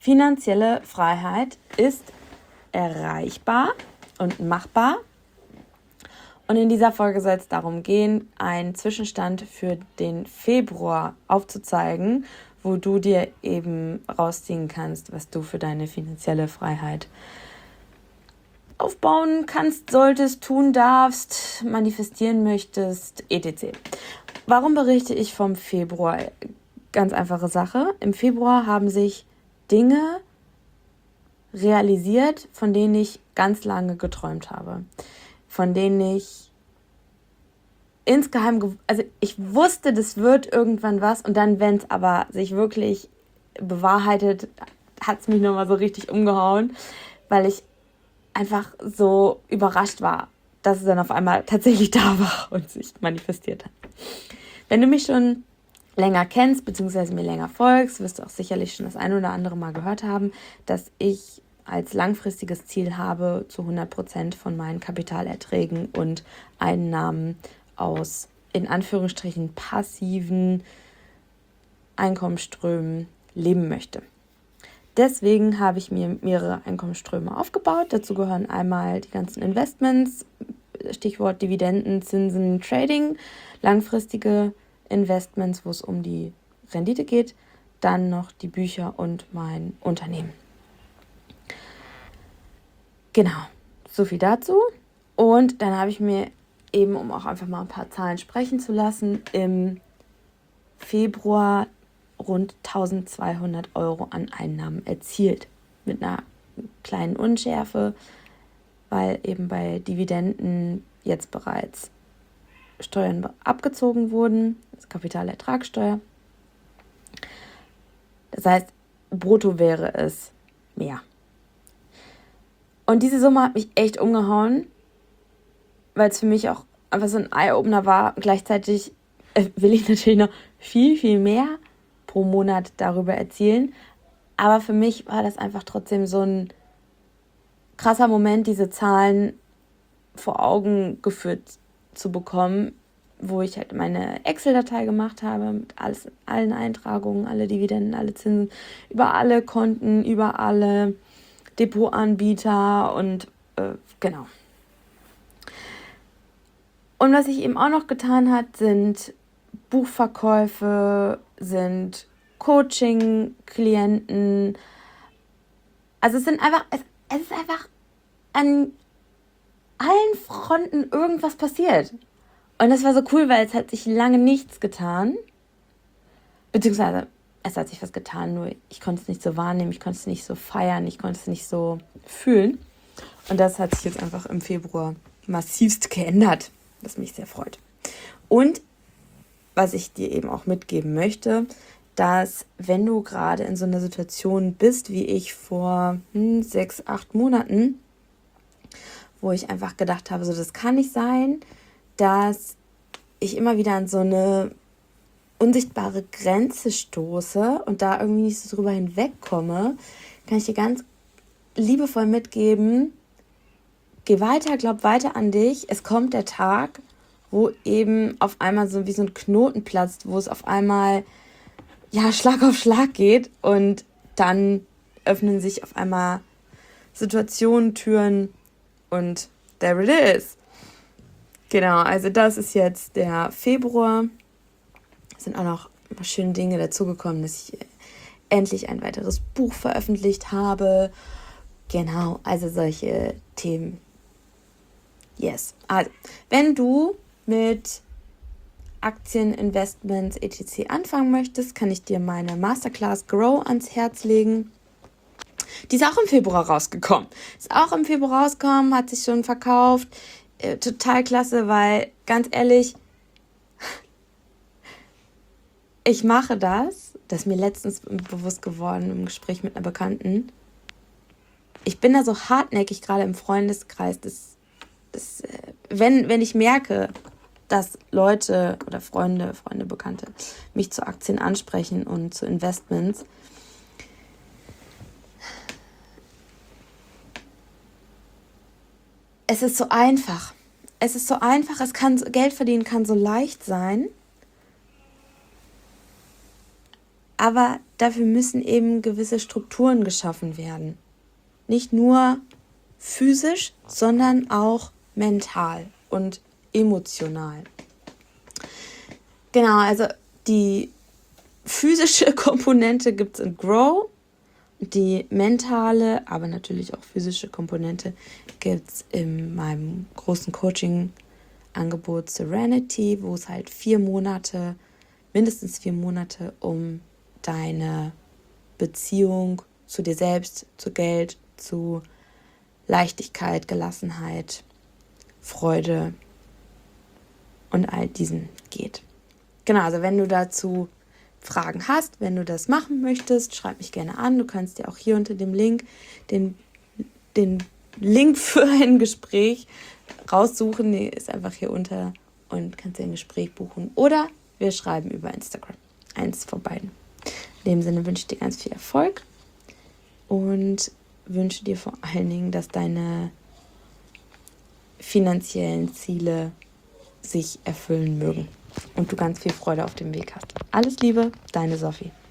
Finanzielle Freiheit ist erreichbar und machbar. Und in dieser Folge soll es darum gehen, einen Zwischenstand für den Februar aufzuzeigen, wo du dir eben rausziehen kannst, was du für deine finanzielle Freiheit aufbauen kannst, solltest, tun darfst, manifestieren möchtest, etc. Warum berichte ich vom Februar? Ganz einfache Sache. Im Februar haben sich Dinge realisiert, von denen ich ganz lange geträumt habe. Von denen ich insgeheim, also ich wusste, das wird irgendwann was, und dann, wenn es aber sich wirklich bewahrheitet, hat es mich nochmal so richtig umgehauen, weil ich einfach so überrascht war, dass es dann auf einmal tatsächlich da war und sich manifestiert hat. Wenn du mich schon länger kennst, beziehungsweise mir länger folgst, wirst du auch sicherlich schon das eine oder andere Mal gehört haben, dass ich als langfristiges Ziel habe, zu 100% von meinen Kapitalerträgen und Einnahmen aus, in Anführungsstrichen, passiven Einkommensströmen leben möchte. Deswegen habe ich mir mehrere Einkommensströme aufgebaut. Dazu gehören einmal die ganzen Investments, Stichwort Dividenden, Zinsen, Trading, langfristige Investments, wo es um die Rendite geht, dann noch die Bücher und mein Unternehmen. Genau, so viel dazu. Und dann habe ich mir eben, um auch einfach mal ein paar Zahlen sprechen zu lassen, im Februar rund 1.200 € an Einnahmen erzielt. Mit einer kleinen Unschärfe, weil eben bei Dividenden jetzt bereits Steuern abgezogen wurden, also Kapitalertragssteuer. Das heißt, brutto wäre es mehr. Und diese Summe hat mich echt umgehauen, weil es für mich auch einfach so ein Eye-Opener war. Gleichzeitig will ich natürlich noch viel, viel mehr pro Monat darüber erzielen. Aber für mich war das einfach trotzdem so ein krasser Moment, diese Zahlen vor Augen geführt zu bekommen, wo ich halt meine Excel-Datei gemacht habe mit allen Eintragungen, alle Dividenden, alle Zinsen, über alle Konten, über alle Depotanbieter und genau. Und was ich eben auch noch getan hat, sind Buchverkäufe, sind Coaching-Klienten. Also es ist einfach an allen Fronten irgendwas passiert. Und das war so cool, weil es hat sich lange nichts getan. Beziehungsweise es hat sich was getan, nur ich konnte es nicht so wahrnehmen, ich konnte es nicht so feiern, ich konnte es nicht so fühlen. Und das hat sich jetzt einfach im Februar massivst geändert, was mich sehr freut. Und was ich dir eben auch mitgeben möchte, dass wenn du gerade in so einer Situation bist, wie ich vor 6-8 Monaten, wo ich einfach gedacht habe, so das kann nicht sein, dass ich immer wieder an so eine unsichtbare Grenze stoße und da irgendwie nicht so drüber hinwegkomme, kann ich dir ganz liebevoll mitgeben, geh weiter, glaub weiter an dich. Es kommt der Tag, wo eben auf einmal so wie so ein Knoten platzt, wo es auf einmal Schlag auf Schlag geht und dann öffnen sich auf einmal Situationen, Türen und there it is. Genau, also das ist jetzt der Februar. Es sind auch noch schöne Dinge dazugekommen, dass ich endlich ein weiteres Buch veröffentlicht habe. Genau, also solche Themen. Yes. Also, wenn du mit Aktien, Investments, etc. anfangen möchtest, kann ich dir meine Masterclass Grow ans Herz legen. Die ist auch im Februar rausgekommen. Hat sich schon verkauft. Total klasse, weil, ganz ehrlich, ich mache das ist mir letztens bewusst geworden im Gespräch mit einer Bekannten. Ich bin da so hartnäckig, gerade im Freundeskreis, wenn ich merke, dass Leute oder Freunde, Bekannte mich zu Aktien ansprechen und zu Investments, es ist so einfach. Geld verdienen kann so leicht sein. Aber dafür müssen eben gewisse Strukturen geschaffen werden. Nicht nur physisch, sondern auch mental und emotional. Genau, also die physische Komponente gibt es in Grow. Die mentale, aber natürlich auch physische Komponente gibt es in meinem großen Coaching-Angebot Serenity, wo es halt mindestens 4 Monate um deine Beziehung zu dir selbst, zu Geld, zu Leichtigkeit, Gelassenheit, Freude und all diesen geht. Genau, also wenn du dazu Fragen hast, wenn du das machen möchtest, schreib mich gerne an. Du kannst dir auch hier unter dem Link den Link für ein Gespräch raussuchen. Der ist einfach hier unter und kannst dir ein Gespräch buchen. Oder wir schreiben über Instagram. Eins von beiden. In dem Sinne wünsche ich dir ganz viel Erfolg und wünsche dir vor allen Dingen, dass deine finanziellen Ziele sich erfüllen mögen und du ganz viel Freude auf dem Weg hast. Alles Liebe, deine Sophie.